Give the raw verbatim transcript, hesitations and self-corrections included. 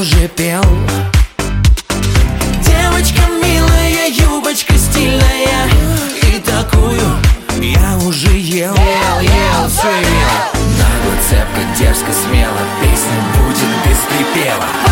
уже пел. Девочка милая, юбочка стильная, и такую я уже ел. Ел, ел, все ел. Нагло, цепко, дерзко, смело, песня будет без припева.